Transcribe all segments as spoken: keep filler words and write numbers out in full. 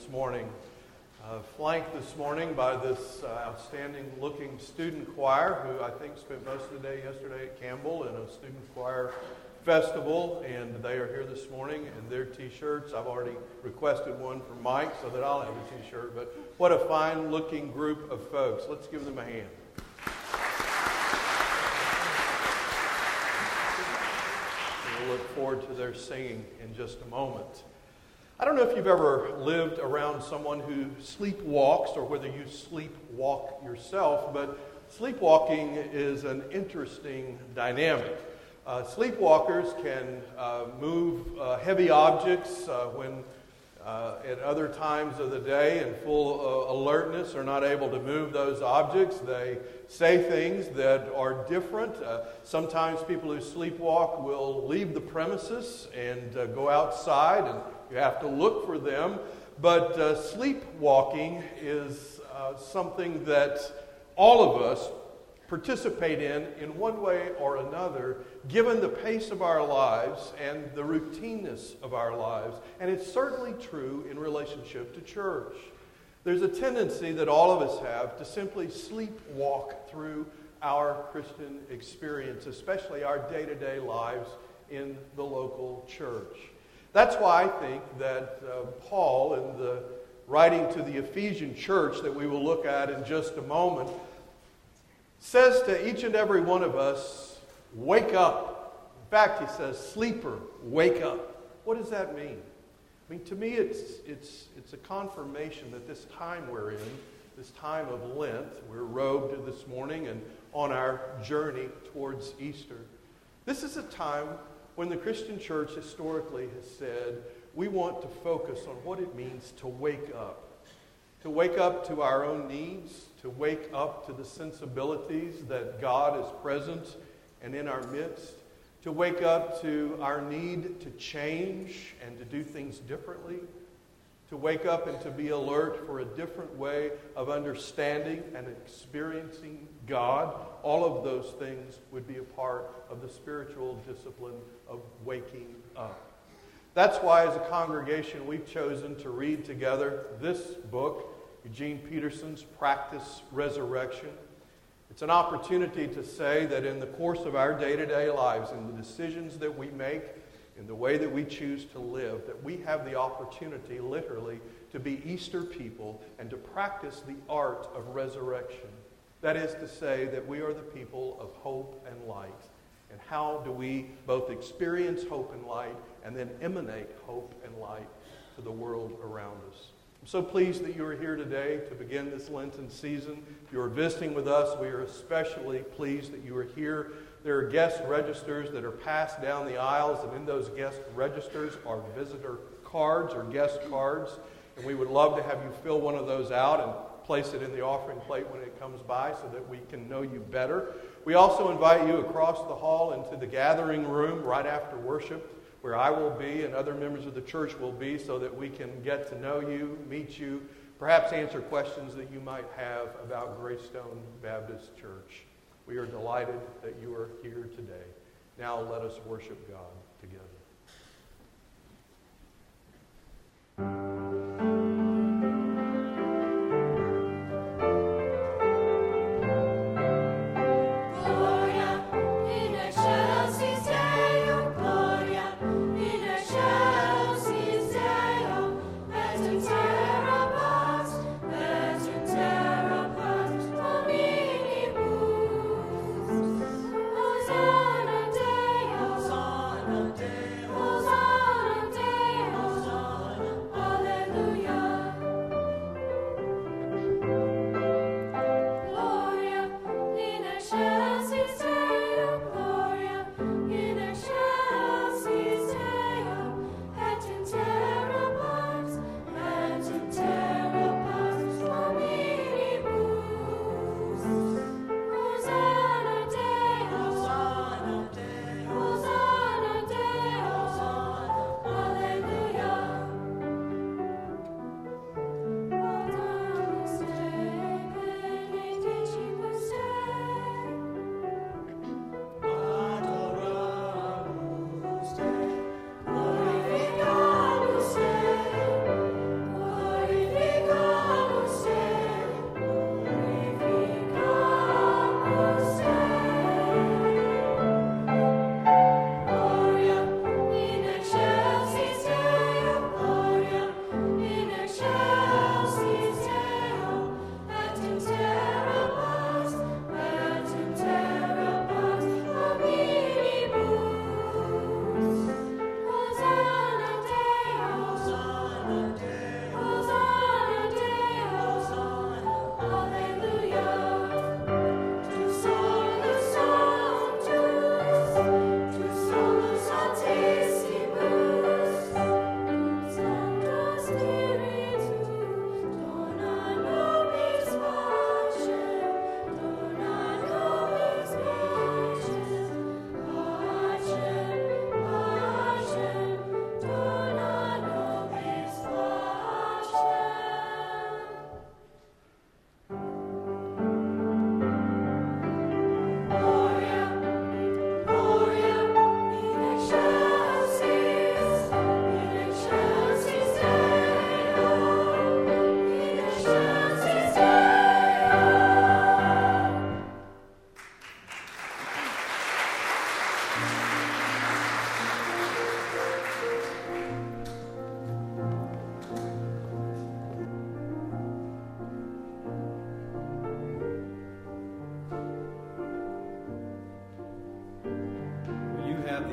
this morning. Uh, flanked this morning by this uh, outstanding-looking student choir who I think spent most of the day yesterday at Campbell in a student choir festival, and they are here this morning in their T-shirts. I've already requested one for Mike so that I'll have a T-shirt, but what a fine-looking group of folks. Let's give them a hand. We'll look forward to their singing in just a moment. I don't know if you've ever lived around someone who sleepwalks or whether you sleepwalk yourself, but sleepwalking is an interesting dynamic. Uh, sleepwalkers can uh, move uh, heavy objects uh, when uh, at other times of the day in full uh, alertness are not able to move those objects. They say things that are different. Uh, sometimes people who sleepwalk will leave the premises and uh, go outside, and you have to look for them. But uh, sleepwalking is uh, something that all of us participate in in one way or another, given the pace of our lives and the routineness of our lives. And it's certainly true in relationship to church. There's a tendency that all of us have to simply sleepwalk through our Christian experience, especially our day-to-day lives in the local church. That's why I think that uh, Paul, in the writing to the Ephesian church that we will look at in just a moment, says to each and every one of us, wake up. In fact, he says, sleeper, wake up. What does that mean? I mean, to me, it's it's it's a confirmation that this time we're in, this time of Lent, we're robed this morning and on our journey towards Easter. This is a time when the Christian church historically has said, we want to focus on what it means to wake up. To wake up to our own needs, to wake up to the sensibilities that God is present and in our midst, to wake up to our need to change and to do things differently, to wake up and to be alert for a different way of understanding and experiencing God. All of those things would be a part of the spiritual discipline of waking up. That's why, as a congregation, we've chosen to read together this book, Eugene Peterson's Practice Resurrection. It's an opportunity to say that in the course of our day-to-day lives, in the decisions that we make, in the way that we choose to live, that we have the opportunity, literally, to be Easter people and to practice the art of resurrection. That is to say that we are the people of hope and light. And how do we both experience hope and light and then emanate hope and light to the world around us? I'm so pleased that you are here today to begin this Lenten season. If you are visiting with us, we are especially pleased that you are here. There are guest registers that are passed down the aisles, and in those guest registers are visitor cards or guest cards. And we would love to have you fill one of those out and place it in the offering plate when it comes by so that we can know you better. We also invite you across the hall into the gathering room right after worship, where I will be and other members of the church will be, so that we can get to know you, meet you, perhaps answer questions that you might have about Greystone Baptist Church. We are delighted that you are here today. Now let us worship God together. Day.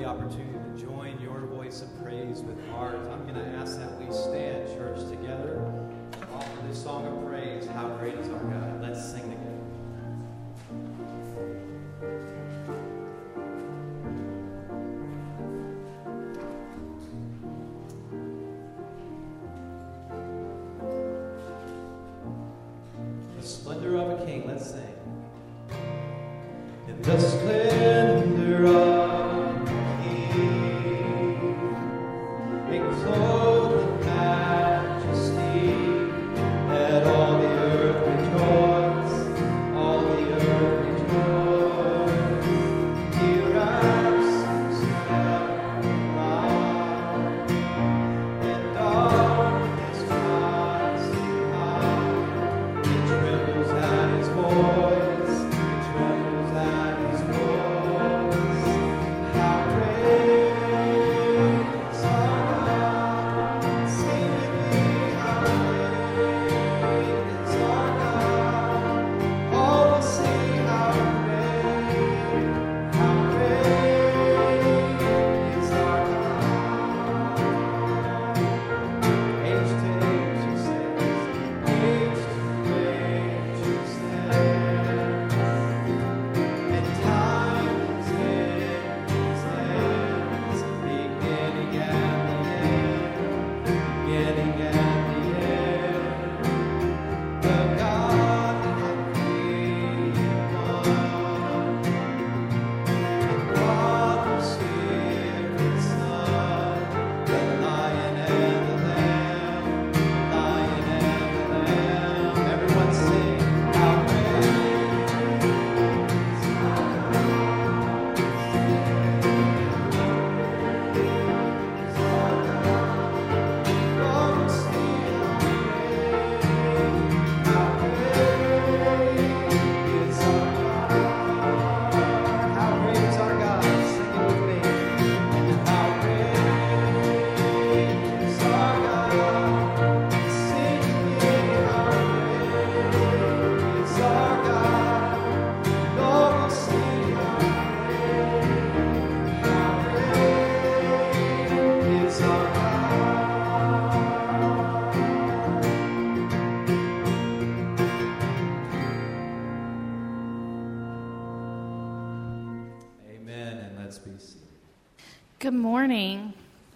the opportunity to join your voice of praise with ours. I'm going to ask that we stand, church, together, offer this song of praise, How Great Is Our God. Let's sing together. The splendor of a king, let's sing. In the splendor of a king, clothed in majesty, let all the earth rejoice, all the earth rejoice. He wraps himself around, and darkness tries to hide. It trembles at his voice, it trembles at his voice. How great is our God. Sing with me, how great is our God. All will see how great, how great is our God. Age to age he stands, age to age he stands, and time is in his hands, beginning and the end, beginning and the end. The God and created one, and Father, Spirit, and Son, the Lion and the Lamb, Lion and the Lamb. Everyone sing, how great is our God. Is our God. Lord, sing how great, how great is our God. How great is our God. Sing it with me. How great is our God. Sing with me. How great is our God. Lord, we'll sing how great, how great is our God. Amen, and let's be seated. Good morning.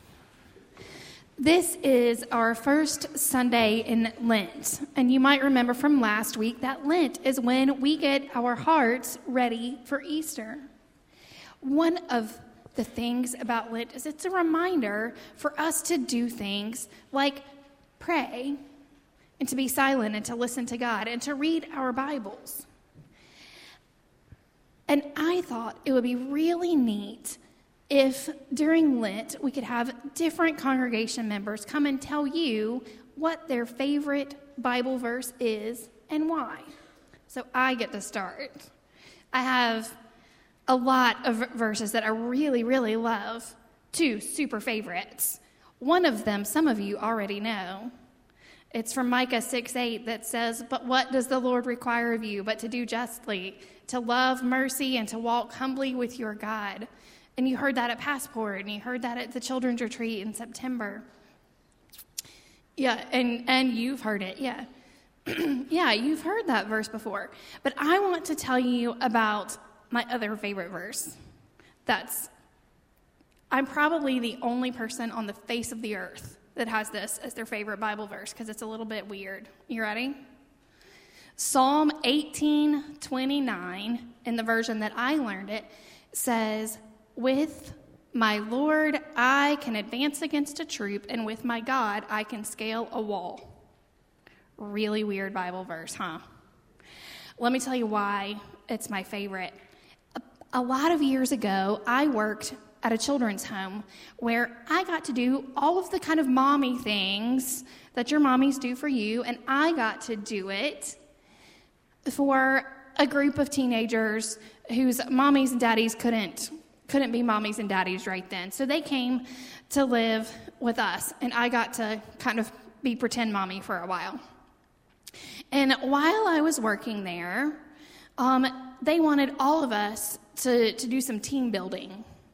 This is our first Sunday in Lent, and you might remember from last week that Lent is when we get our hearts ready for Easter. One of the things about Lent is it's a reminder for us to do things like pray and to be silent and to listen to God and to read our Bibles. And I thought it would be really neat if during Lent we could have different congregation members come and tell you what their favorite Bible verse is and why. So I get to start. I have a lot of verses that I really, really love. Two super favorites. One of them, some of you already know. It's from Micah six eight that says, "But what does the Lord require of you but to do justly, to love mercy, and to walk humbly with your God?" And you heard that at Passport, and you heard that at the Children's Retreat in September. Yeah, and, and you've heard it, yeah. Yeah, you've heard that verse before. But I want to tell you about my other favorite verse. That's, I'm probably the only person on the face of the earth that has this as their favorite Bible verse, because it's a little bit weird. You ready? Psalm eighteen twenty-nine, in the version that I learned it, says, "With my Lord I can advance against a troop, and with my God I can scale a wall." Really weird Bible verse, huh? Let me tell you why it's my favorite. A, a lot of years ago, I worked at a children's home where I got to do all of the kind of mommy things that your mommies do for you, and I got to do it for a group of teenagers whose mommies and daddies couldn't couldn't be mommies and daddies right then. So they came to live with us, and I got to kind of be pretend mommy for a while. And while I was working there, um, they wanted all of us to, to do some team building.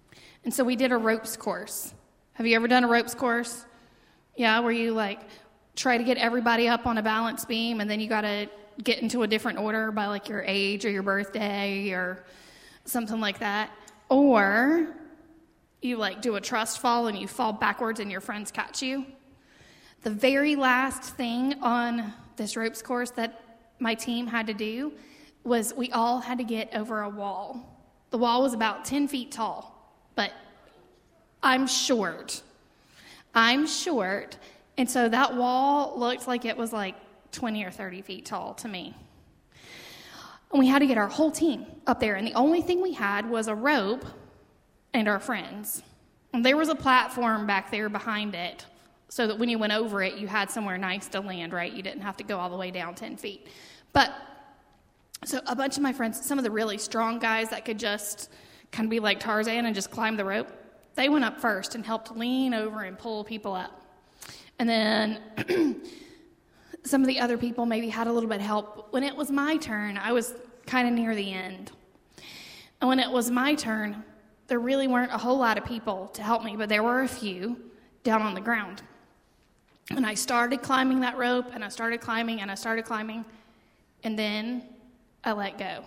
And so we did a ropes course. Have you ever done a ropes course? Yeah, where you like try to get everybody up on a balance beam, and then you got to get into a different order by like your age or your birthday or something like that. Or you like do a trust fall and you fall backwards and your friends catch you. The very last thing on this ropes course that my team had to do was we all had to get over a wall. The wall was about ten feet tall, but I'm short. I'm short, and so that wall looked like it was like twenty or thirty feet tall to me. And we had to get our whole team up there, and the only thing we had was a rope and our friends. And there was a platform back there behind it, so that when you went over it, you had somewhere nice to land, right? You didn't have to go all the way down ten feet. But, so a bunch of my friends, some of the really strong guys that could just kind of be like Tarzan and just climb the rope, they went up first and helped lean over and pull people up. And then some of the other people maybe had a little bit of help. When it was my turn, I was kind of near the end. And when it was my turn, there really weren't a whole lot of people to help me, but there were a few down on the ground. And I started climbing that rope, and I started climbing, and I started climbing, and then I let go.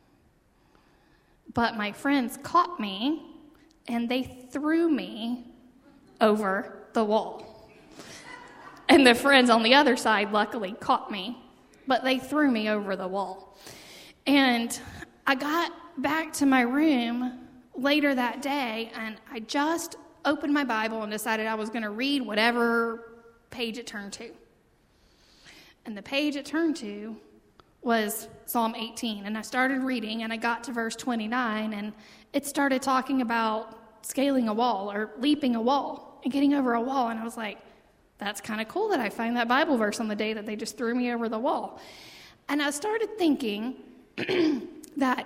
But my friends caught me, and they threw me over the wall. And the friends on the other side luckily caught me, but they threw me over the wall. And I got back to my room later that day, and I just opened my Bible and decided I was going to read whatever page it turned to. And the page it turned to was Psalm eighteen. And I started reading, and I got to verse twenty-nine, and it started talking about scaling a wall or leaping a wall and getting over a wall. And I was like, that's kind of cool that I find that Bible verse on the day that they just threw me over the wall. And I started thinking that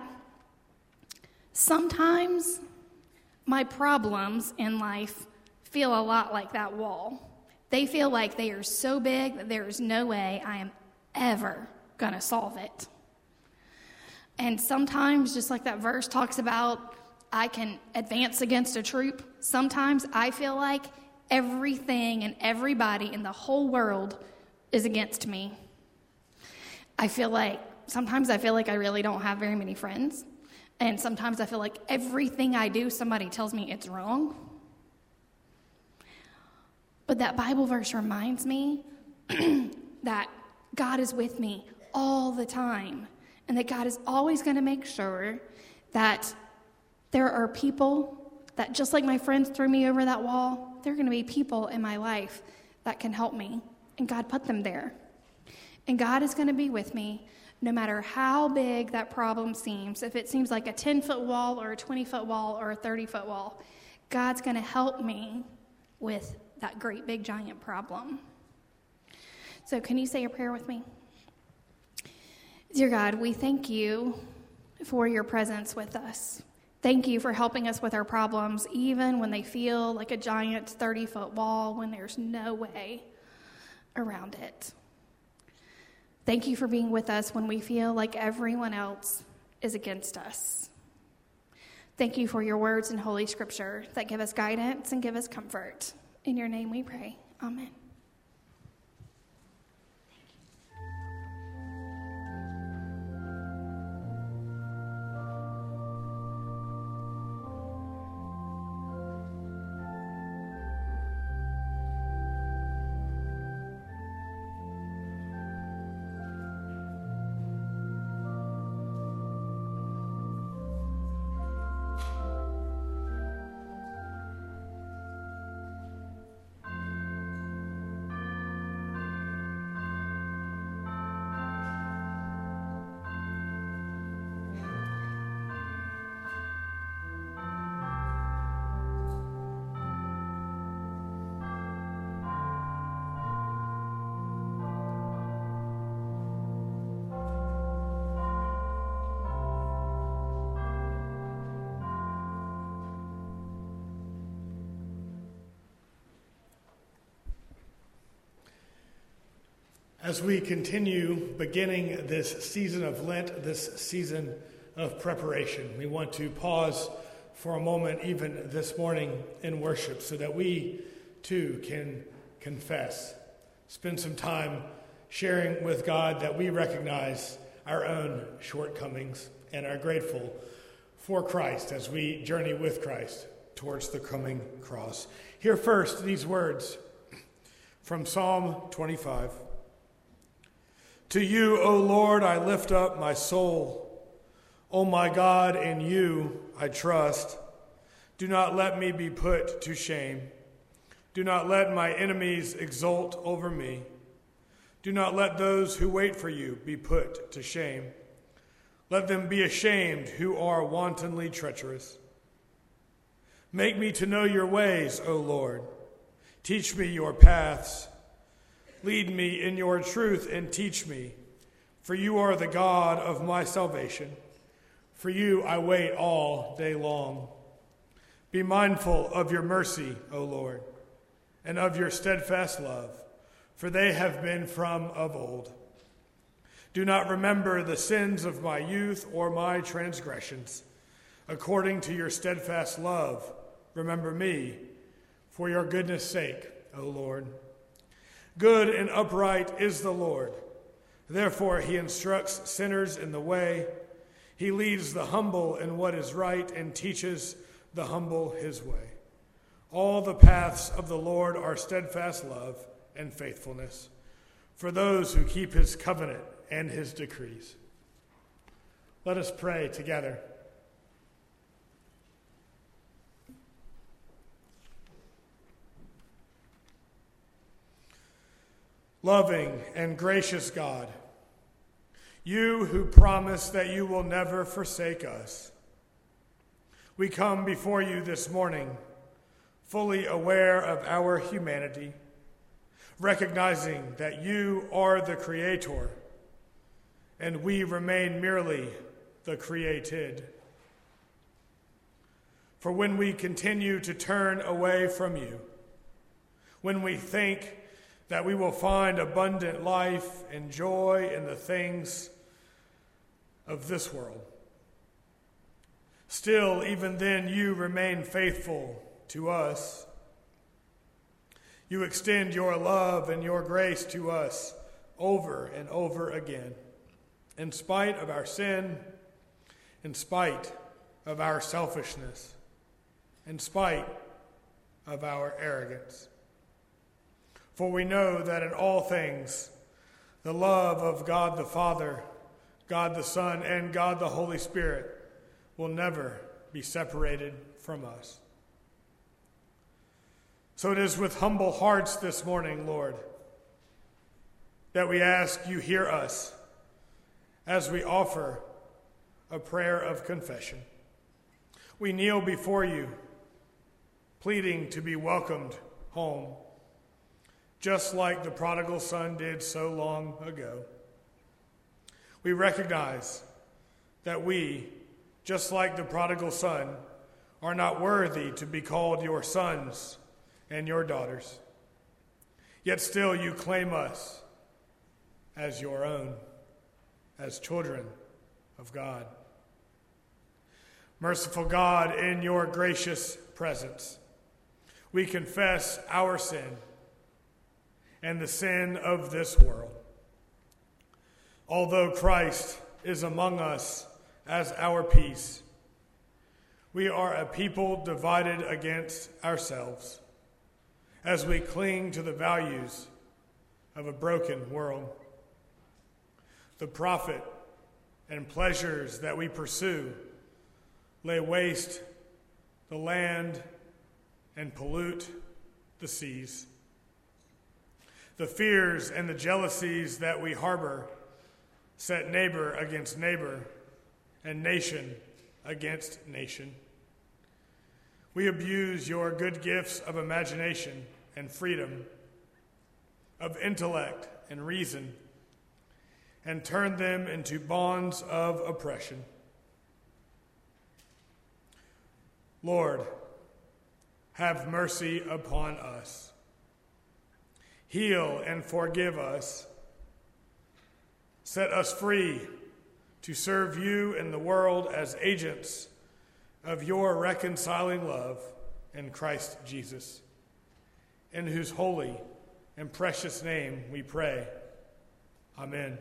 sometimes my problems in life feel a lot like that wall. They feel like they are so big that there is no way I am ever going to solve it. And sometimes, just like that verse talks about, I can advance against a troop. Sometimes I feel like everything and everybody in the whole world is against me. I feel like, sometimes I feel like I really don't have very many friends. And sometimes I feel like everything I do, somebody tells me it's wrong. But that Bible verse reminds me that God is with me all the time, and that God is always going to make sure that there are people that, just like my friends threw me over that wall, there are going to be people in my life that can help me, and God put them there. And God is going to be with me no matter how big that problem seems. If it seems like a ten-foot wall or a twenty-foot wall or a thirty-foot wall, God's going to help me with that great big giant problem. So can you say a prayer with me? Dear God, we thank you for your presence with us. Thank you for helping us with our problems, even when they feel like a giant thirty-foot wall, when there's no way around it. Thank you for being with us when we feel like everyone else is against us. Thank you for your words in Holy Scripture that give us guidance and give us comfort. In your name we pray. Amen. As we continue beginning this season of Lent, this season of preparation, we want to pause for a moment, even this morning in worship, so that we too can confess, spend some time sharing with God that we recognize our own shortcomings and are grateful for Christ as we journey with Christ towards the coming cross. Hear first these words from Psalm twenty-five. To you, O Lord, I lift up my soul. O my God, in you I trust. Do not let me be put to shame. Do not let my enemies exult over me. Do not let those who wait for you be put to shame. Let them be ashamed who are wantonly treacherous. Make me to know your ways, O Lord. Teach me your paths. Lead me in your truth and teach me, for you are the God of my salvation. For you I wait all day long. Be mindful of your mercy, O Lord, and of your steadfast love, for they have been from of old. Do not remember the sins of my youth or my transgressions. According to your steadfast love, remember me, for your goodness' sake, O Lord. Good and upright is the Lord. Therefore he instructs sinners in the way. He leads the humble in what is right and teaches the humble his way. All the paths of the Lord are steadfast love and faithfulness for those who keep his covenant and his decrees. Let us pray together. Loving and gracious God, you who promise that you will never forsake us, we come before you this morning fully aware of our humanity, recognizing that you are the Creator and we remain merely the created. For when we continue to turn away from you, when we think that we will find abundant life and joy in the things of this world, still, even then, you remain faithful to us. You extend your love and your grace to us over and over again, in spite of our sin, in spite of our selfishness, in spite of our arrogance. For we know that in all things, the love of God the Father, God the Son, and God the Holy Spirit will never be separated from us. So it is with humble hearts this morning, Lord, that we ask you hear us as we offer a prayer of confession. We kneel before you, pleading to be welcomed home, just like the prodigal son did so long ago. We recognize that we, just like the prodigal son, are not worthy to be called your sons and your daughters. Yet still you claim us as your own, as children of God. Merciful God, in your gracious presence, we confess our sin and the sin of this world. Although Christ is among us as our peace, we are a people divided against ourselves as we cling to the values of a broken world. The profit and pleasures that we pursue lay waste the land and pollute the seas. The fears and the jealousies that we harbor set neighbor against neighbor and nation against nation. We abuse your good gifts of imagination and freedom, of intellect and reason, and turn them into bonds of oppression. Lord, have mercy upon us. Heal and forgive us. Set us free to serve you in the world as agents of your reconciling love in Christ Jesus, in whose holy and precious name we pray. Amen.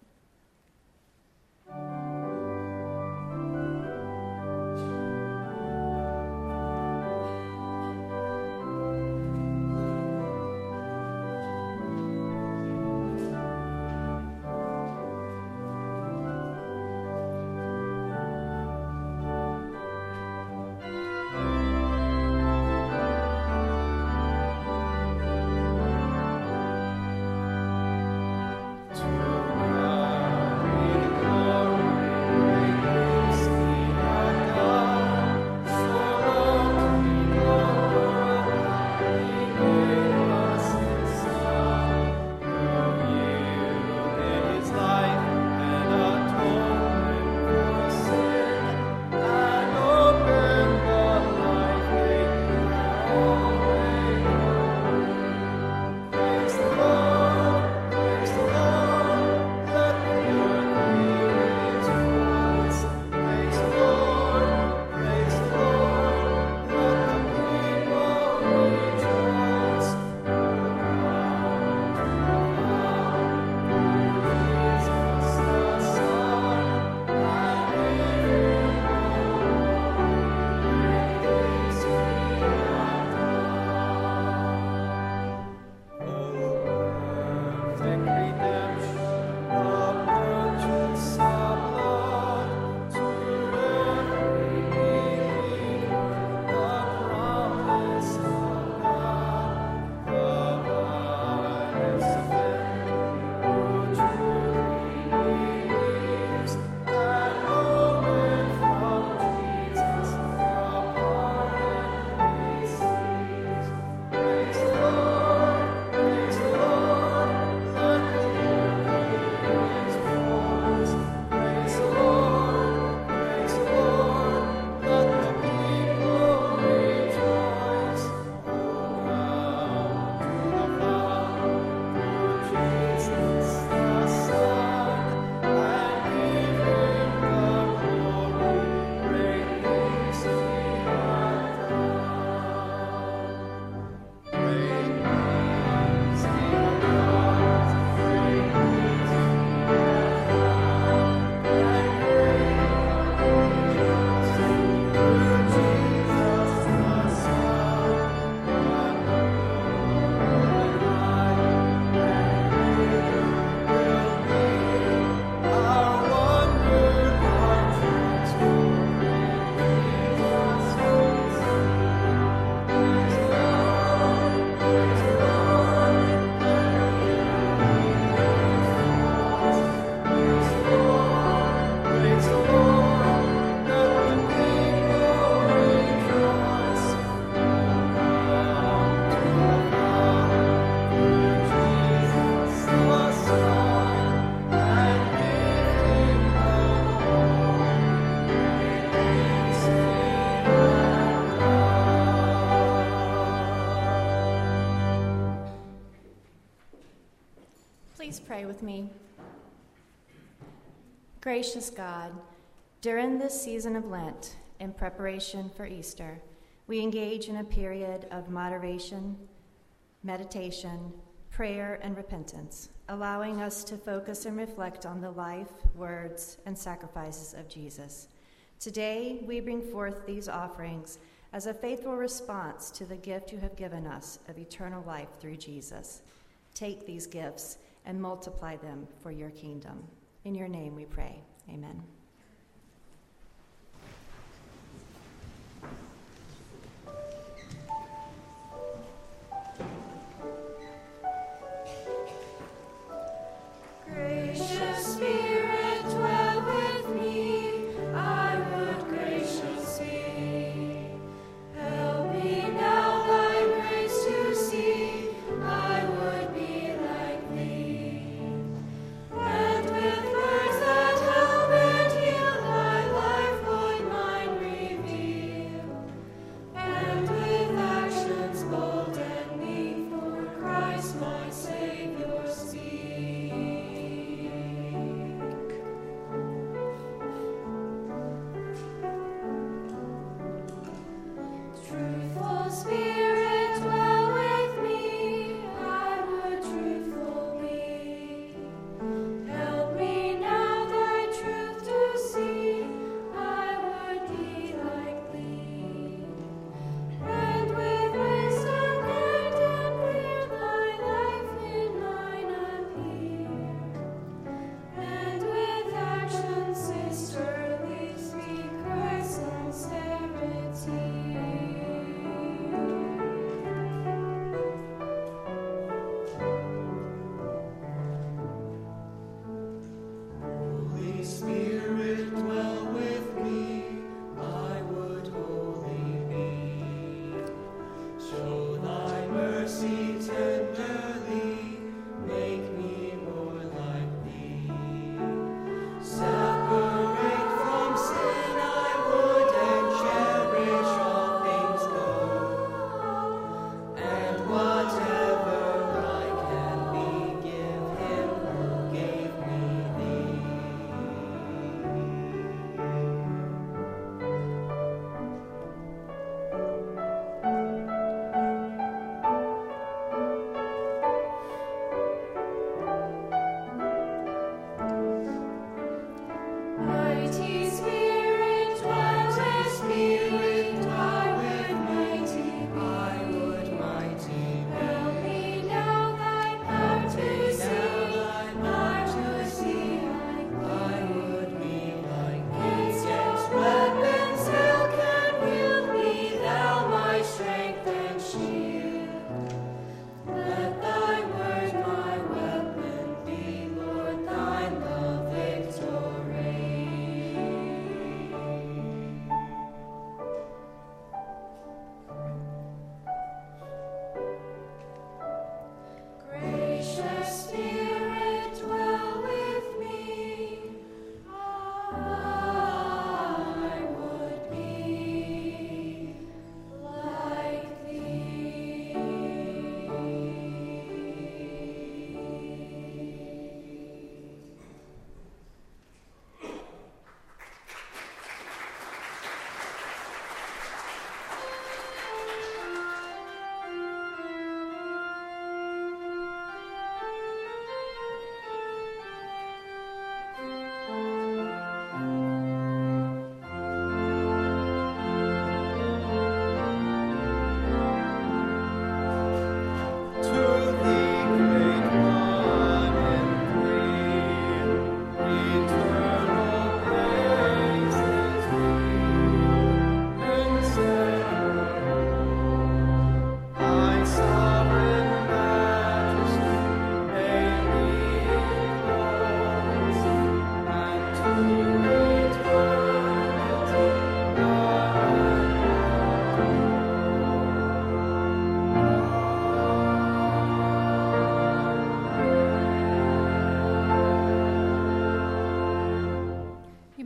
Please pray with me. Gracious God, during this season of Lent, in preparation for Easter, we engage in a period of moderation, meditation, prayer, and repentance, allowing us to focus and reflect on the life, words, and sacrifices of Jesus. Today, we bring forth these offerings as a faithful response to the gift you have given us of eternal life through Jesus. Take these gifts and multiply them for your kingdom. In your name we pray. Amen. Gracious Spirit, dwell with me. I would graciously help me now thy grace to see. I would be like thee, and with words that help and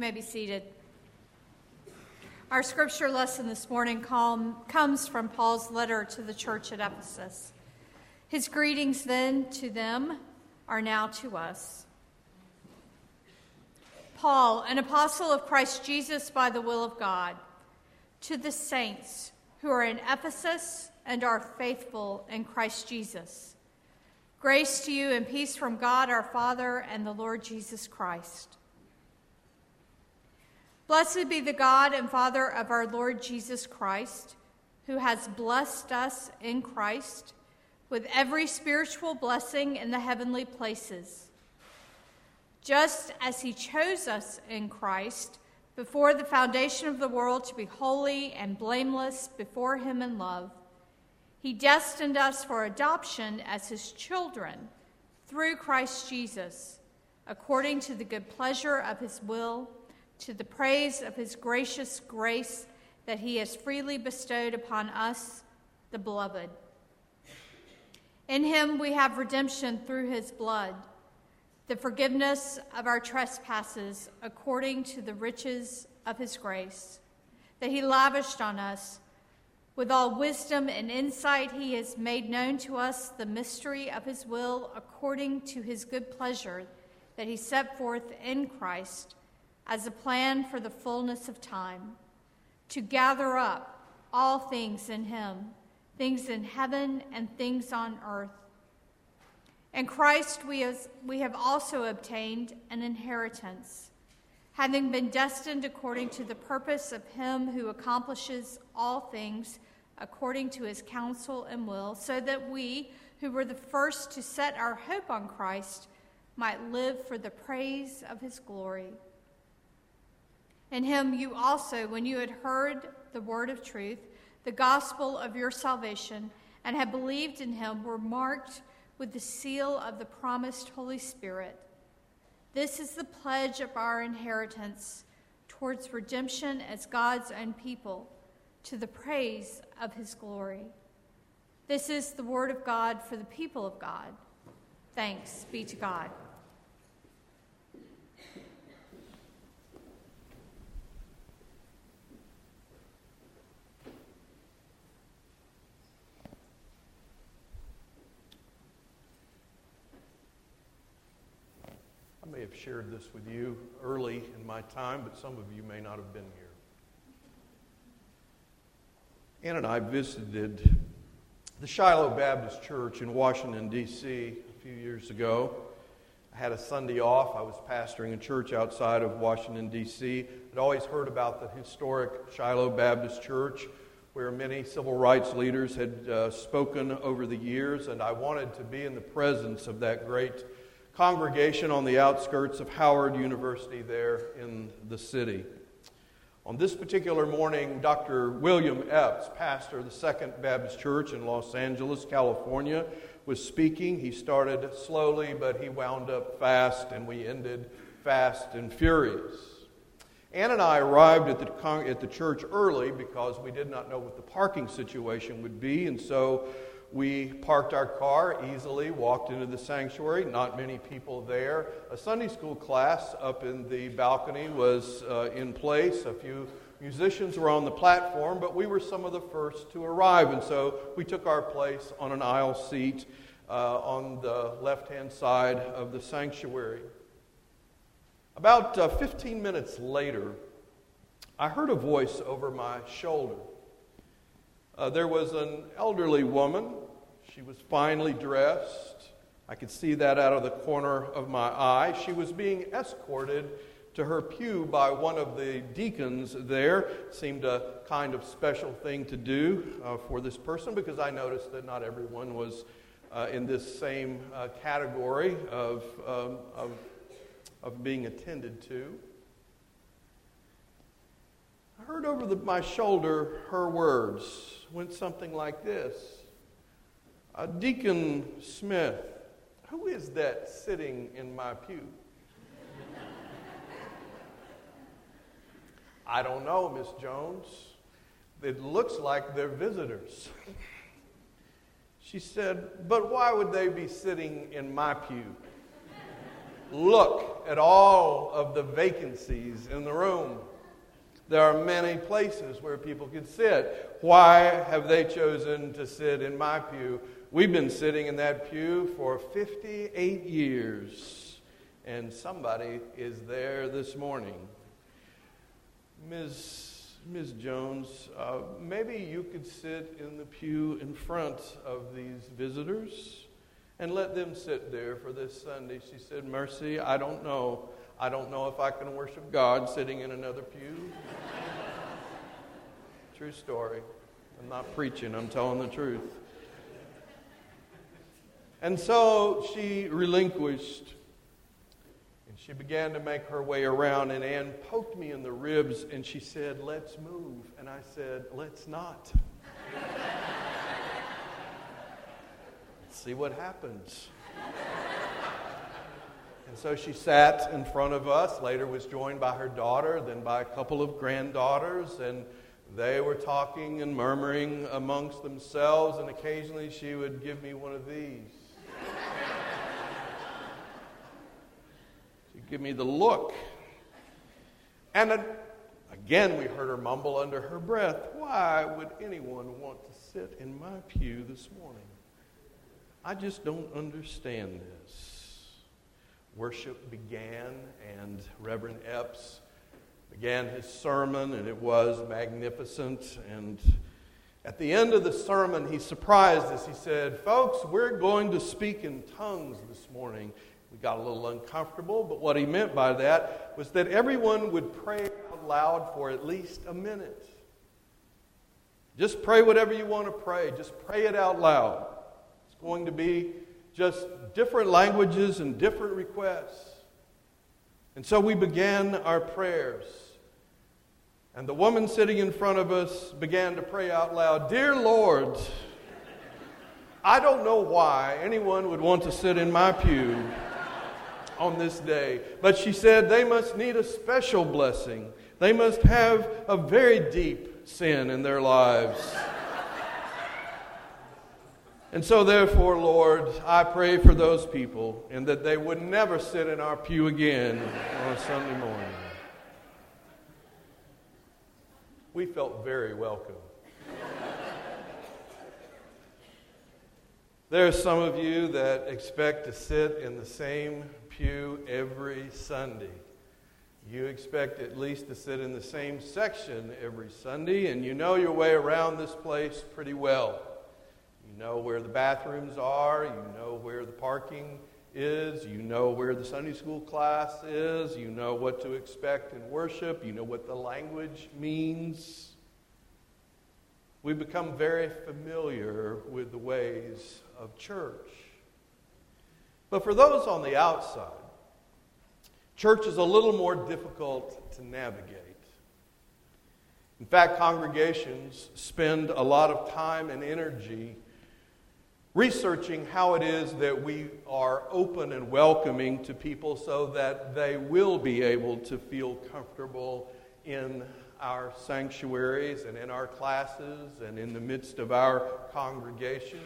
may be seated. Our scripture lesson this morning com- comes from Paul's letter to the church at Ephesus. His greetings then to them are now to us. Paul, an apostle of Christ Jesus by the will of God, to the saints who are in Ephesus and are faithful in Christ Jesus. Grace to you and peace from God our Father and the Lord Jesus Christ. Blessed be the God and Father of our Lord Jesus Christ, who has blessed us in Christ with every spiritual blessing in the heavenly places, just as he chose us in Christ before the foundation of the world to be holy and blameless before him in love. He destined us for adoption as his children through Christ Jesus, according to the good pleasure of his will, to the praise of his gracious grace that he has freely bestowed upon us, the beloved. In him we have redemption through his blood, the forgiveness of our trespasses according to the riches of his grace, that he lavished on us. With all wisdom and insight, he has made known to us the mystery of his will according to his good pleasure that he set forth in Christ as a plan for the fullness of time, to gather up all things in him, things in heaven and things on earth. In Christ we, has, we have also obtained an inheritance, having been destined according to the purpose of him who accomplishes all things according to his counsel and will, so that we, who were the first to set our hope on Christ, might live for the praise of his glory. In him you also, when you had heard the word of truth, the gospel of your salvation, and had believed in him, were marked with the seal of the promised Holy Spirit. This is the pledge of our inheritance towards redemption as God's own people, to the praise of his glory. This is the word of God for the people of God. Thanks be to God. I may have shared this with you early in my time, but some of you may not have been here. Ann and I visited the Shiloh Baptist Church in Washington, D C a few years ago. I had a Sunday off. I was pastoring a church outside of Washington, D C I'd always heard about the historic Shiloh Baptist Church, where many civil rights leaders had uh, spoken over the years, and I wanted to be in the presence of that great congregation on the outskirts of Howard University there in the city. On this particular morning, Doctor William Epps, pastor of the Second Baptist Church in Los Angeles, California, was speaking. He started slowly, but he wound up fast, and we ended fast and furious. Ann and I arrived at the, con- at the church early because we did not know what the parking situation would be, and so we parked our car easily, walked into the sanctuary, not many people there. A Sunday school class up in the balcony was uh, in place. A few musicians were on the platform, but we were some of the first to arrive, and so we took our place on an aisle seat uh, on the left-hand side of the sanctuary. About uh, fifteen minutes later, I heard a voice over my shoulder. Uh, there was an elderly woman. She was finely dressed. I could see that out of the corner of my eye. She was being escorted to her pew by one of the deacons there. It seemed a kind of special thing to do uh, for this person, because I noticed that not everyone was uh, in this same uh, category of, um, of, of being attended to. I heard over the, my shoulder her words. Went something like this. Uh, Deacon Smith, who is that sitting in my pew? I don't know, Miss Jones. It looks like they're visitors. She said, but why would they be sitting in my pew? look at all of the vacancies in the room. There are many places where people could sit. Why have they chosen to sit in my pew? We've been sitting in that pew for fifty-eight years, and somebody is there this morning. Miz Miz Jones, uh, maybe you could sit in the pew in front of these visitors and let them sit there for this Sunday. She said, Mercy, I don't know. I don't know if I can worship God sitting in another pew. True story. I'm not preaching, I'm telling the truth. And so she relinquished, and she began to make her way around, and Ann poked me in the ribs, and she said, let's move. And I said, let's not. See what happens. And so she sat in front of us, later was joined by her daughter, then by a couple of granddaughters, and they were talking and murmuring amongst themselves, and occasionally she would give me one of these. She'd give me the look. And then, again, we heard her mumble under her breath, why would anyone want to sit in my pew this morning? I just don't understand this. Worship began, and Reverend Epps began his sermon, and it was magnificent. And at the end of the sermon, he surprised us. He said, folks, we're going to speak in tongues this morning. We got a little uncomfortable, but what he meant by that was that everyone would pray out loud for at least a minute. Just pray whatever you want to pray. Just pray it out loud. It's going to be just different languages and different requests. And so we began our prayers. And the woman sitting in front of us began to pray out loud, Dear Lord, I don't know why anyone would want to sit in my pew on this day. But she said they must need a special blessing. They must have a very deep sin in their lives. And so therefore, Lord, I pray for those people and that they would never sit in our pew again on a Sunday morning. We felt very welcome. There are some of you that expect to sit in the same pew every Sunday. You expect at least to sit in the same section every Sunday, and you know your way around this place pretty well. You know where the bathrooms are, you know where the parking is, you know where the Sunday school class is, you know what to expect in worship, you know what the language means. We become very familiar with the ways of church. But for those on the outside, church is a little more difficult to navigate. In fact, congregations spend a lot of time and energy researching how it is that we are open and welcoming to people so that they will be able to feel comfortable in our sanctuaries and in our classes and in the midst of our congregations.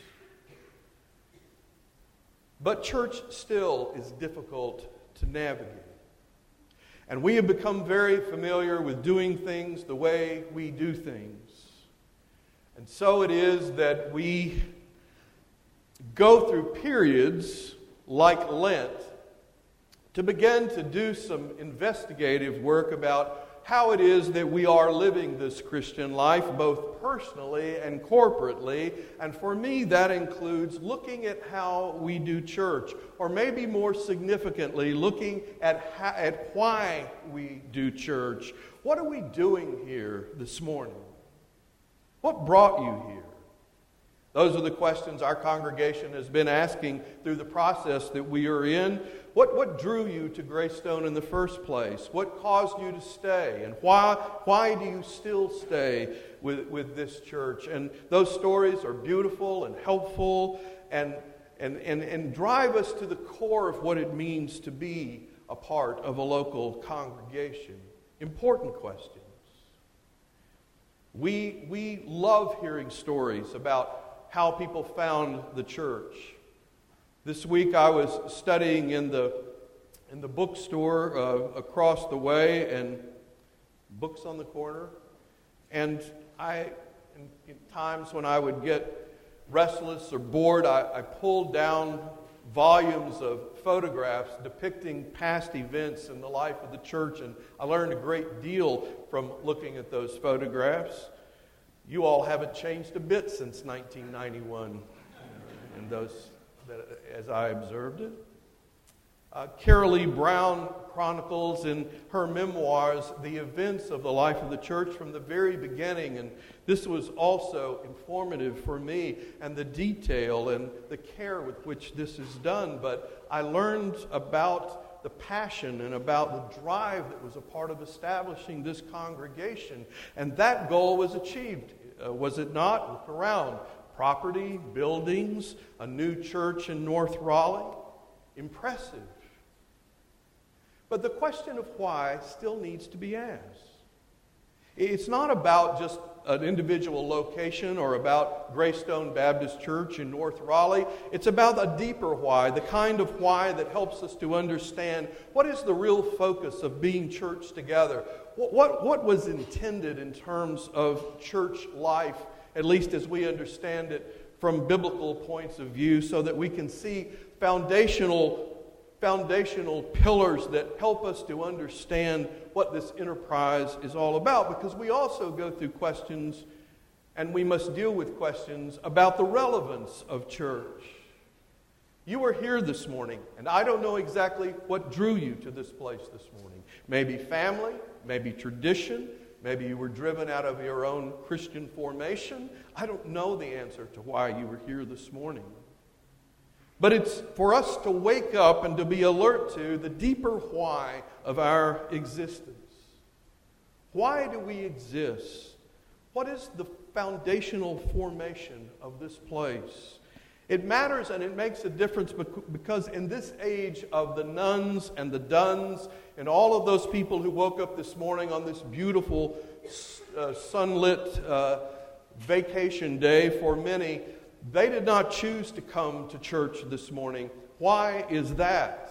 But church still is difficult to navigate. And we have become very familiar with doing things the way we do things. And so it is that we go through periods like Lent to begin to do some investigative work about how it is that we are living this Christian life, both personally and corporately. And for me, that includes looking at how we do church, or maybe more significantly, looking at, how, at why we do church. What are we doing here this morning? What brought you here? Those are the questions our congregation has been asking through the process that we are in. What, what drew you to Greystone in the first place? What caused you to stay? And why, why do you still stay with, with this church? And those stories are beautiful and helpful and, and, and, and drive us to the core of what it means to be a part of a local congregation. Important questions. We, we love hearing stories about how people found the church. This week I was studying in the in the bookstore uh, across the way and books on the corner. And I, in, in times when I would get restless or bored, I, I pulled down volumes of photographs depicting past events in the life of the church, and I learned a great deal from looking at those photographs. You all haven't changed a bit since nineteen ninety-one, in those that, as I observed it. Uh, Carol Lee Brown chronicles in her memoirs the events of the life of the church from the very beginning, and this was also informative for me, and the detail and the care with which this is done. But I learned about the passion and about the drive that was a part of establishing this congregation, and that goal was achieved, uh, was it not? Look around. Property, buildings, a new church in North Raleigh. Impressive. But the question of why still needs to be asked. It's not about just an individual location or about Greystone Baptist Church in North Raleigh. It's about a deeper why, the kind of why that helps us to understand what is the real focus of being church together. What, what, what was intended in terms of church life, at least as we understand it from biblical points of view, so that we can see foundational foundational pillars that help us to understand what this enterprise is all about, because we also go through questions and we must deal with questions about the relevance of church. You are here this morning, and I don't know exactly what drew you to this place this morning. Maybe family, maybe tradition, maybe you were driven out of your own Christian formation. I don't know the answer to why you were here this morning. But it's for us to wake up and to be alert to the deeper why of our existence. Why do we exist? What is the foundational formation of this place? It matters and it makes a difference because in this age of the nuns and the duns and all of those people who woke up this morning on this beautiful uh, sunlit uh, vacation day for many, they did not choose to come to church this morning. Why is that?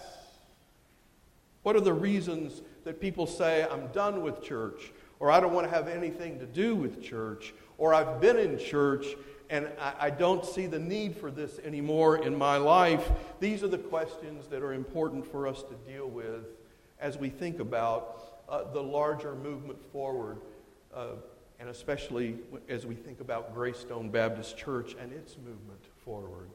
What are the reasons that people say, I'm done with church, or I don't want to have anything to do with church, or I've been in church and I, I don't see the need for this anymore in my life? These are the questions that are important for us to deal with as we think about uh, the larger movement forward, uh, and especially as we think about Greystone Baptist Church and its movement forward.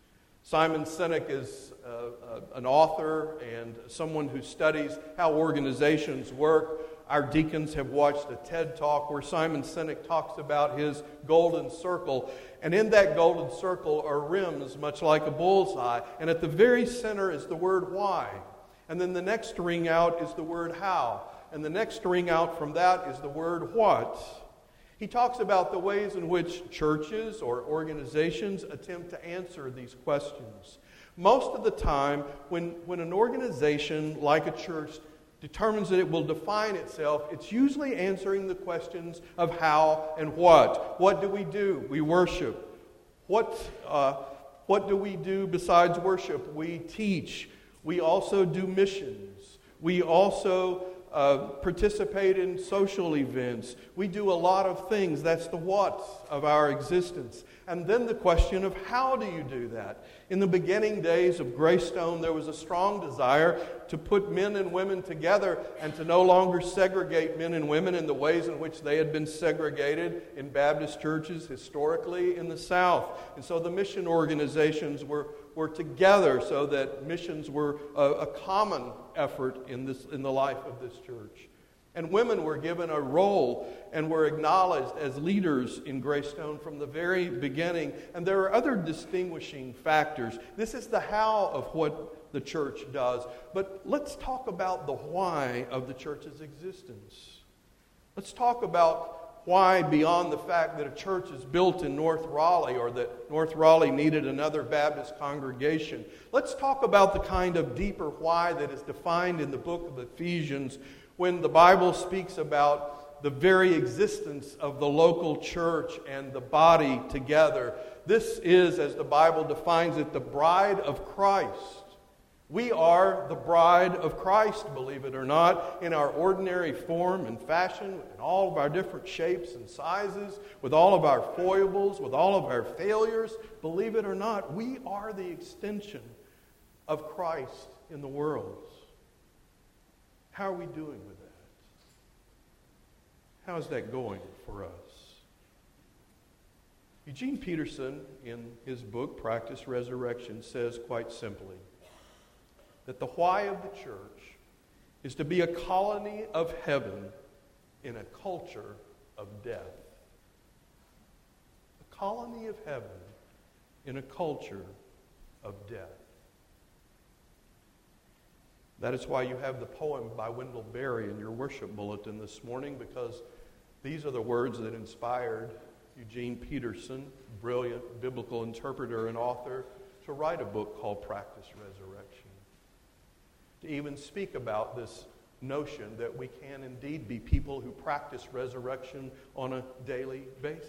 Simon Sinek is uh, uh, an author and someone who studies how organizations work. Our deacons have watched a TED Talk where Simon Sinek talks about his golden circle. And in that golden circle are rims, much like a bullseye. And at the very center is the word why. And then the next ring out is the word how. And the next ring out from that is the word what. He talks about the ways in which churches or organizations attempt to answer these questions. Most of the time, when, when an organization like a church determines that it will define itself, it's usually answering the questions of how and what. What do we do? We worship. What, uh, what do we do besides worship? We teach. We also do missions. We also Uh, participate in social events. We do a lot of things. That's the what of our existence. And then the question of how do you do that? In the beginning days of Greystone, there was a strong desire to put men and women together and to no longer segregate men and women in the ways in which they had been segregated in Baptist churches historically in the South. And so the mission organizations were were together so that missions were a, a common effort in this in the life of this church. And women were given a role and were acknowledged as leaders in Greystone from the very beginning. And there are other distinguishing factors. This is the how of what the church does. But let's talk about the why of the church's existence. Let's talk about why, beyond the fact that a church is built in North Raleigh or that North Raleigh needed another Baptist congregation. Let's talk about the kind of deeper why that is defined in the book of Ephesians when the Bible speaks about the very existence of the local church and the body together. This is, as the Bible defines it, the bride of Christ. We are the bride of Christ, believe it or not, in our ordinary form and fashion, in all of our different shapes and sizes, with all of our foibles, with all of our failures. Believe it or not, we are the extension of Christ in the world. How are we doing with that? How is that going for us? Eugene Peterson, in his book, Practice Resurrection, says quite simply that the why of the church is to be a colony of heaven in a culture of death. A colony of heaven in a culture of death. That is why you have the poem by Wendell Berry in your worship bulletin this morning, because these are the words that inspired Eugene Peterson, brilliant biblical interpreter and author, to write a book called Practice Resurrection. To even speak about this notion that we can indeed be people who practice resurrection on a daily basis.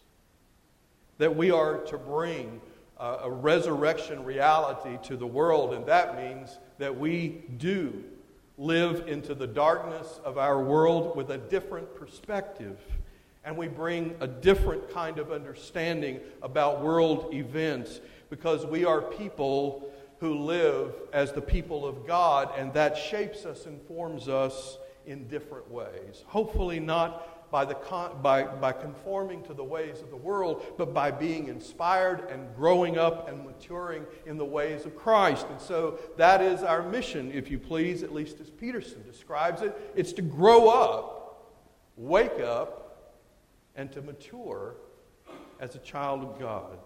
That we are to bring uh, a resurrection reality to the world, and that means that we do live into the darkness of our world with a different perspective. And we bring a different kind of understanding about world events, because we are people who live as the people of God, and that shapes us and forms us in different ways. Hopefully not by, the con- by, by conforming to the ways of the world, but by being inspired and growing up and maturing in the ways of Christ. And so that is our mission, if you please, at least as Peterson describes it. It's to grow up, wake up, and to mature as a child of God.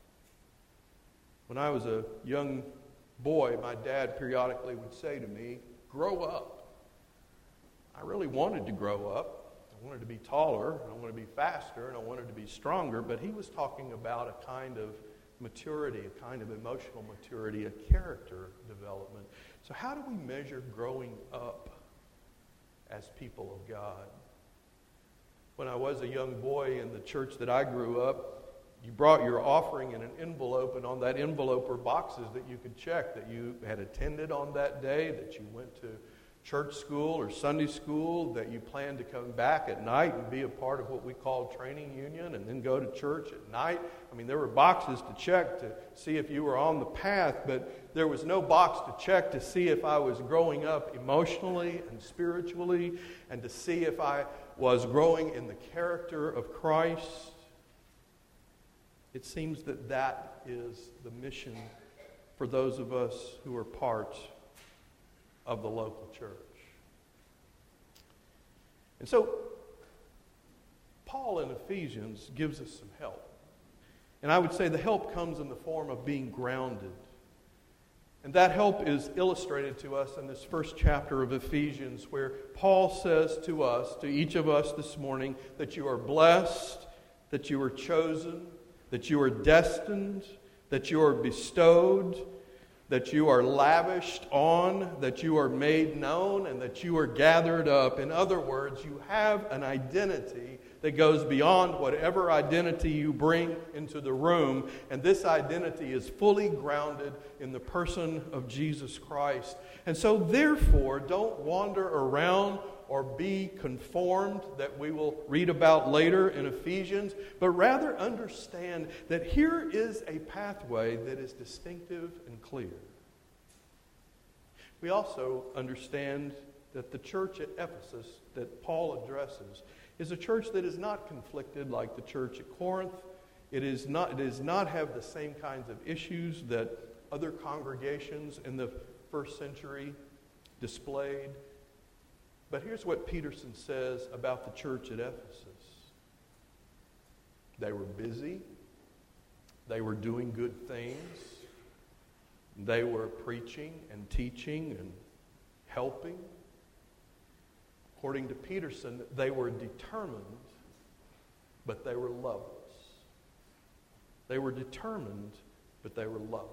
When I was a young boy, my dad periodically would say to me, "Grow up." I really wanted to grow up. I wanted to be taller, and I wanted to be faster, and I wanted to be stronger, but he was talking about a kind of maturity, a kind of emotional maturity, a character development. So how do we measure growing up as people of God? When I was a young boy in the church that I grew up, you brought your offering in an envelope, and on that envelope were boxes that you could check that you had attended on that day, that you went to church school or Sunday school, that you planned to come back at night and be a part of what we call training union and then go to church at night. I mean, there were boxes to check to see if you were on the path, but there was no box to check to see if I was growing up emotionally and spiritually, and to see if I was growing in the character of Christ. It seems that that is the mission for those of us who are part of the local church. And so, Paul in Ephesians gives us some help. And I would say the help comes in the form of being grounded. And that help is illustrated to us in this first chapter of Ephesians, where Paul says to us, to each of us this morning, that you are blessed, that you are chosen, that you are destined, that you are bestowed, that you are lavished on, that you are made known, and that you are gathered up. In other words, you have an identity that goes beyond whatever identity you bring into the room, and this identity is fully grounded in the person of Jesus Christ. And so, therefore, don't wander around or be conformed, that we will read about later in Ephesians, but rather understand that here is a pathway that is distinctive and clear. We also understand that the church at Ephesus that Paul addresses is a church that is not conflicted like the church at Corinth. It is not, it does not have the same kinds of issues that other congregations in the first century displayed. But here's what Peterson says about the church at Ephesus. They were busy. They were doing good things. They were preaching and teaching and helping. According to Peterson, they were determined, but they were loveless. They were determined, but they were loveless.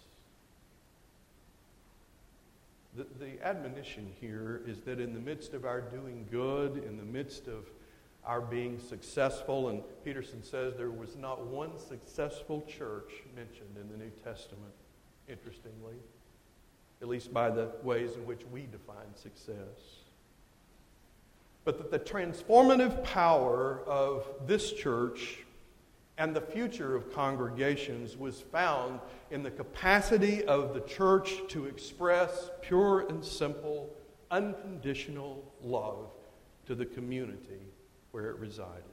The, the admonition here is that in the midst of our doing good, in the midst of our being successful, and Peterson says there was not one successful church mentioned in the New Testament, interestingly. at least by the ways in which we define success. But that the transformative power of this church and the future of congregations was found in the capacity of the church to express pure and simple, unconditional love to the community where it resided.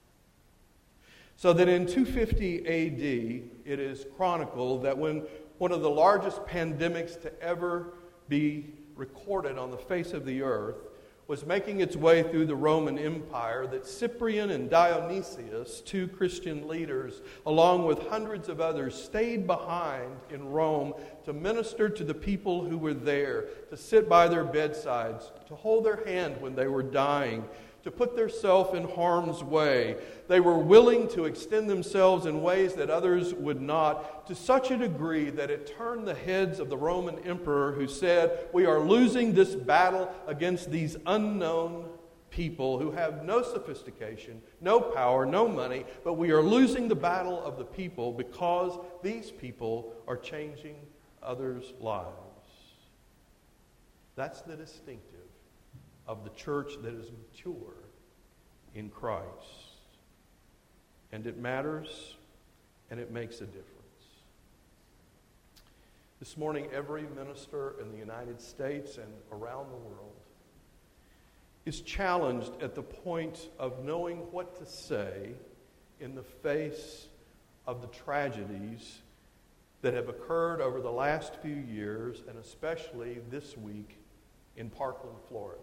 So that in two fifty A D, it is chronicled that when one of the largest pandemics to ever be recorded on the face of the earth was making its way through the Roman Empire, that Cyprian and Dionysius, two Christian leaders, along with hundreds of others, stayed behind in Rome to minister to the people who were there, to sit by their bedsides, to hold their hand when they were dying, to put themselves in harm's way. They were willing to extend themselves in ways that others would not, to such a degree that it turned the heads of the Roman emperor, who said, "We are losing this battle against these unknown people who have no sophistication, no power, no money, but we are losing the battle of the people because these people are changing others' lives." That's the distinctive of the church that is mature in Christ. And it matters, and it makes a difference. This morning, every minister in the United States and around the world is challenged at the point of knowing what to say in the face of the tragedies that have occurred over the last few years, and especially this week in Parkland, Florida.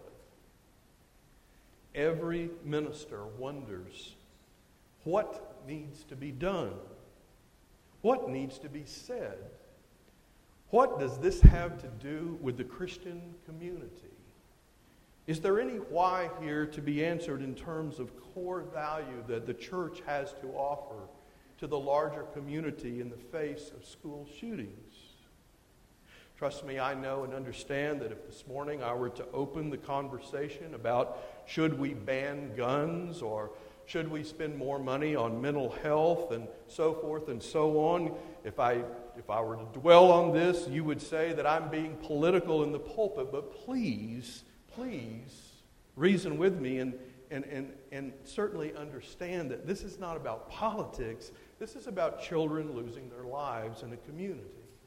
Every minister wonders what needs to be done, what needs to be said. What does this have to do with the Christian community? Is there any why here to be answered in terms of core value that the church has to offer to the larger community in the face of school shootings? Trust me, I know and understand that if this morning I were to open the conversation about should we ban guns or should we spend more money on mental health and so forth and so on, if I if I were to dwell on this, you would say that I'm being political in the pulpit. But please, please reason with me and and and, and certainly understand that this is not about politics. This is about children losing their lives in a community.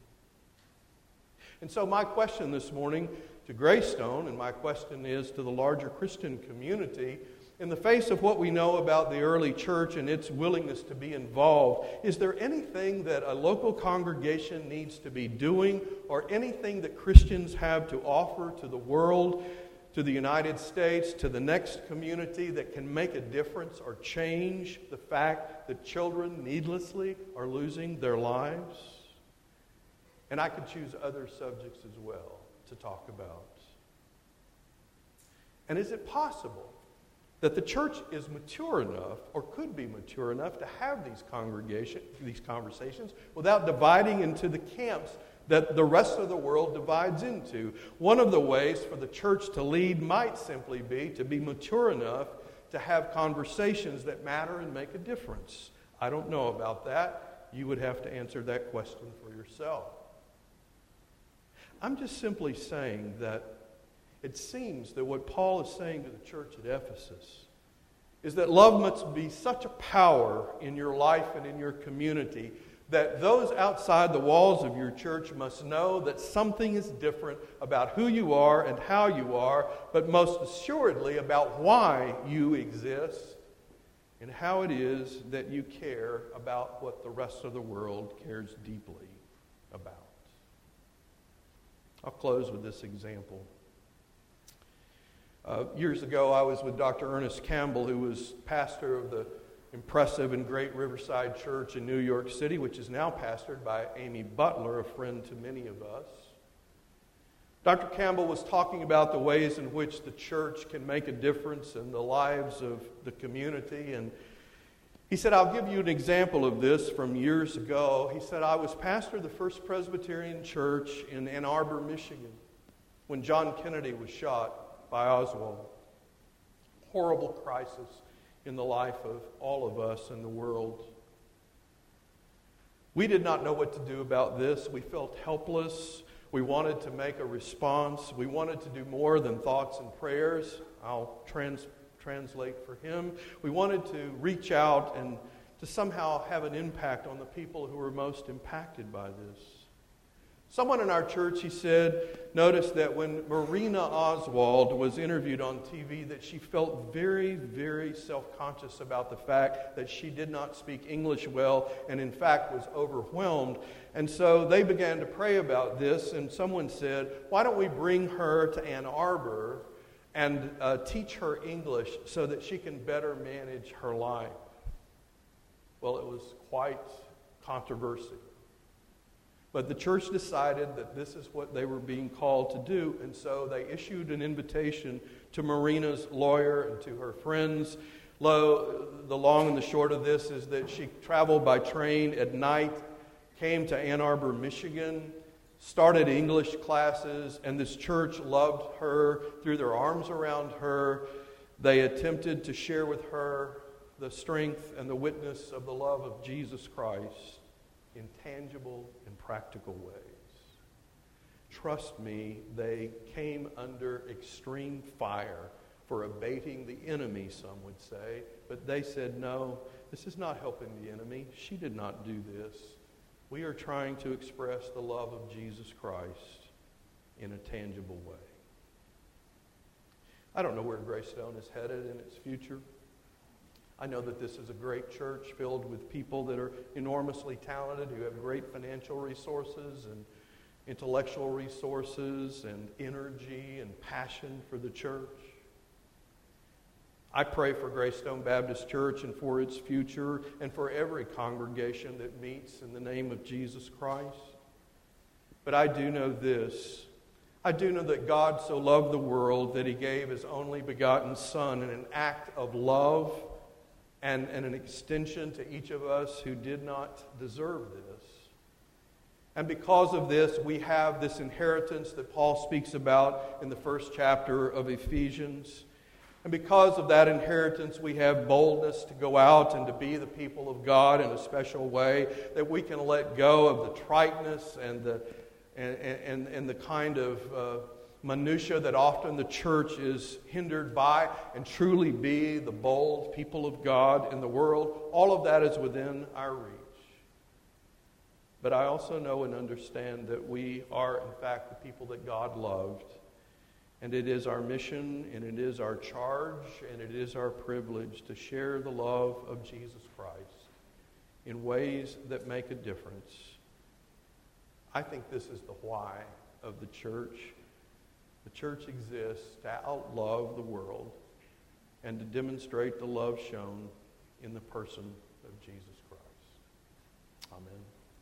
And so my question this morning to Greystone, and my question is to the larger Christian community, in the face of what we know about the early church and its willingness to be involved, is there anything that a local congregation needs to be doing, or anything that Christians have to offer to the world, to the United States, to the next community that can make a difference or change the fact that children needlessly are losing their lives? And I could choose other subjects as well to talk about. And is it possible that the church is mature enough, or could be mature enough, to have these congregation, these conversations without dividing into the camps that the rest of the world divides into? One of the ways for the church to lead might simply be to be mature enough to have conversations that matter and make a difference. I don't know about that. You would have to answer that question for yourself. I'm just simply saying that it seems that what Paul is saying to the church at Ephesus is that love must be such a power in your life and in your community that those outside the walls of your church must know that something is different about who you are and how you are, but most assuredly about why you exist and how it is that you care about what the rest of the world cares deeply about. I'll close with this example. Uh, years ago, I was with Doctor Ernest Campbell, who was pastor of the impressive and great Riverside Church in New York City, which is now pastored by Amy Butler, a friend to many of us. Doctor Campbell was talking about the ways in which the church can make a difference in the lives of the community, and he said, I'll give you an example of this from years ago. He said, I was pastor of the First Presbyterian Church in Ann Arbor, Michigan, when John Kennedy was shot by Oswald. Horrible crisis in the life of all of us in the world. We did not know what to do about this. We felt helpless. We wanted to make a response. We wanted to do more than thoughts and prayers. I'll trans, translate for him. We wanted to reach out and to somehow have an impact on the people who were most impacted by this. Someone in our church, he said, noticed that when Marina Oswald was interviewed on T V, that she felt very, very self-conscious about the fact that she did not speak English well and, in fact, was overwhelmed. And so they began to pray about this, and someone said, why don't we bring her to Ann Arbor and uh, teach her English so that she can better manage her life? Well, it was quite controversial. But the church decided that this is what they were being called to do, and so they issued an invitation to Marina's lawyer and to her friends. Lo, the long and the short of this is that she traveled by train at night, came to Ann Arbor, Michigan, started English classes, and this church loved her, threw their arms around her. They attempted to share with her the strength and the witness of the love of Jesus Christ in tangible and practical ways. Trust me, they came under extreme fire for abating the enemy, some would say, but they said, no, this is not helping the enemy. She did not do this. We are trying to express the love of Jesus Christ in a tangible way. I don't know where Greystone is headed in its future. I know that this is a great church filled with people that are enormously talented, who have great financial resources and intellectual resources and energy and passion for the church. I pray for Greystone Baptist Church and for its future and for every congregation that meets in the name of Jesus Christ. But I do know this. I do know that God so loved the world that he gave his only begotten Son in an act of love and, and an extension to each of us who did not deserve this. And because of this, we have this inheritance that Paul speaks about in the first chapter of Ephesians. And because of that inheritance, we have boldness to go out and to be the people of God in a special way, that we can let go of the triteness and the and, and, and the kind of uh, minutia that often the church is hindered by, and truly be the bold people of God in the world. All of that is within our reach. But I also know and understand that we are, in fact, the people that God loved. And it is our mission, and it is our charge, and it is our privilege to share the love of Jesus Christ in ways that make a difference. I think this is the why of the church. The church exists to outlove the world and to demonstrate the love shown in the person of Jesus Christ. Amen.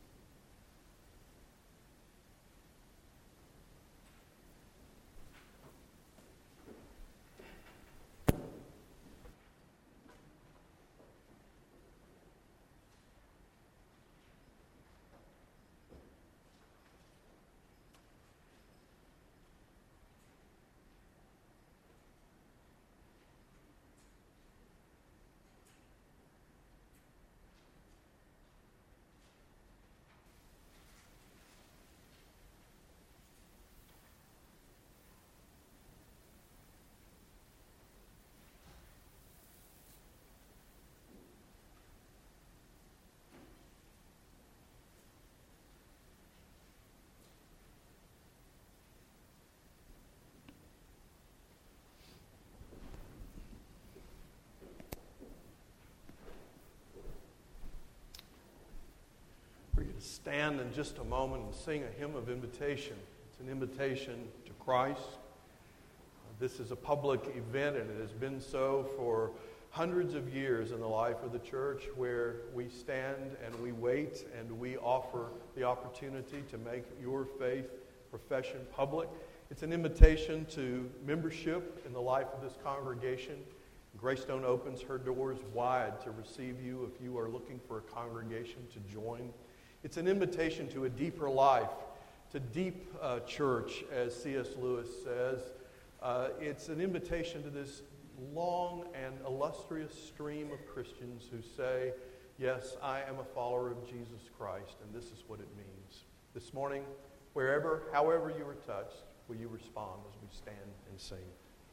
Stand in just a moment and sing a hymn of invitation. It's an invitation to Christ. This is a public event, and it has been so for hundreds of years in the life of the church, where we stand and we wait and we offer the opportunity to make your faith profession public. It's an invitation to membership in the life of this congregation. Greystone opens her doors wide to receive you if you are looking for a congregation to join. It's an invitation to a deeper life, to deep uh, church, as C S Lewis says. Uh, it's an invitation to this long and illustrious stream of Christians who say, yes, I am a follower of Jesus Christ, and this is what it means. This morning, Wherever, however you were touched, will you respond as we stand and sing?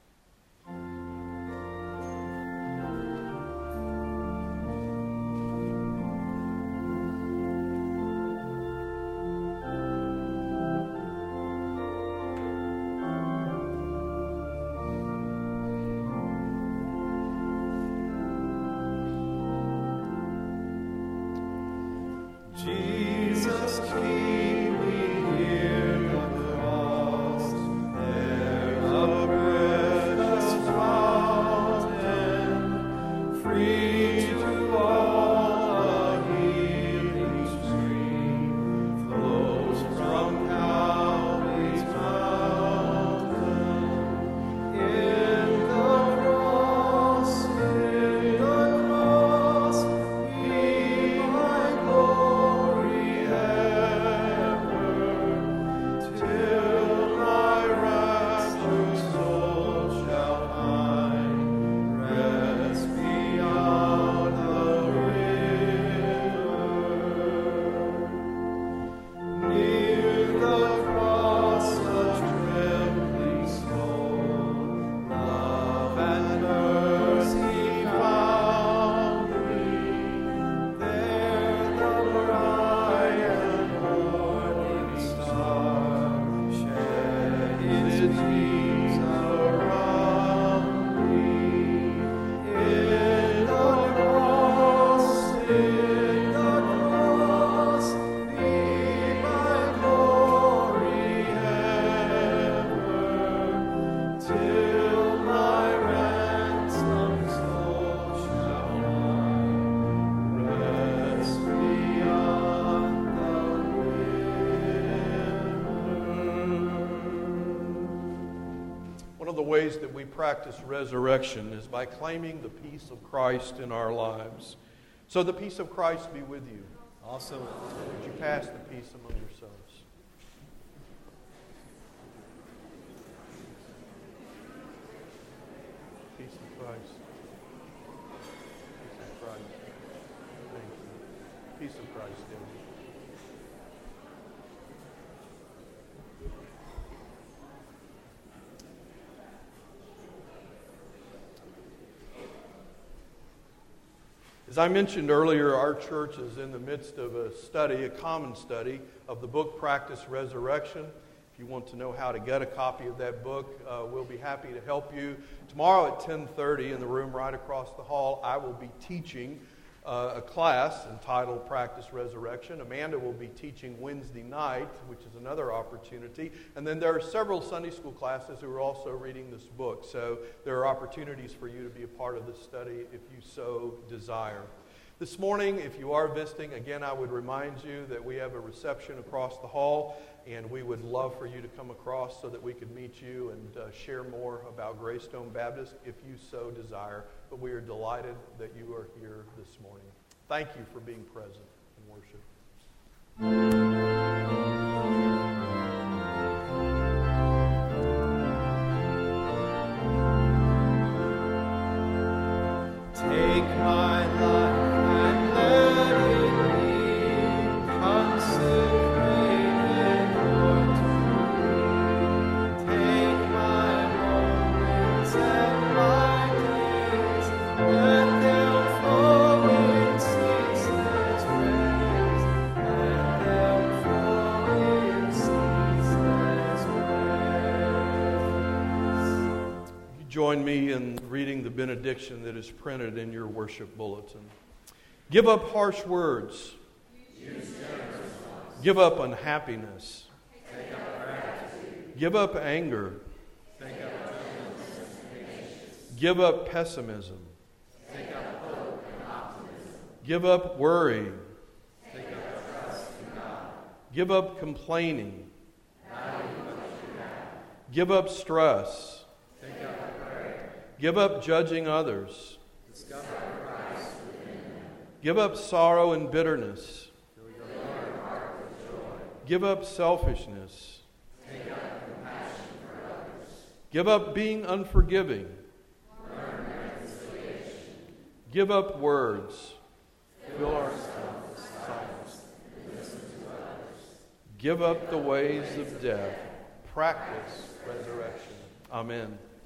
Jesus, keep me near the cross, there a precious fountain, free to all a healing stream, flows from Calvary's mountain. In the cross, in the cross, be my glory ever, till my raptured soul shall find rest beyond the river. Near the cross, a trembling soul, love and mercy found me. There the bright and morning star shed its beams around me. In the cross, in the cross, be my glory ever, till my ransomed soul shall find rest beyond the river. One of the ways that we practice resurrection is by claiming the peace of Christ in our lives. So the peace of Christ be with you. Also, Would you pass the peace among yourselves? Peace of Christ. Peace of Christ. Thank you. Peace of Christ, dear. As I mentioned earlier, our church is in the midst of a study, a common study, of the book Practice Resurrection. If you want to know how to get a copy of that book, uh, we'll be happy to help you. Tomorrow at ten thirty in the room right across the hall, I will be teaching uh, a class entitled Practice Resurrection. Amanda will be teaching Wednesday night, which is another opportunity. And then there are several Sunday school classes who are also reading this book. So there are opportunities for you to be a part of this study if you so desire. This morning, if you are visiting, again, I would remind you that we have a reception across the hall, and we would love for you to come across so that we could meet you and uh, share more about Greystone Baptist if you so desire. But we are delighted that you are here this morning. Thank you for being present in worship. take my life and let it be consecrated, Lord, to me. Take my moments and my days, let them flow in ceaseless praise. Let them flow in ceaseless praise. You join me in reading the benediction that is printed in your worship bulletin. Give up harsh words. Give up unhappiness. Give up anger. Give up pessimism. Give up worry. Give up complaining. Give up stress. Give up judging others. Give up sorrow and bitterness. Give up selfishness. Give up being unforgiving. Give up words. Fill ourselves with silence. Give up the ways of death. Practice resurrection. Amen.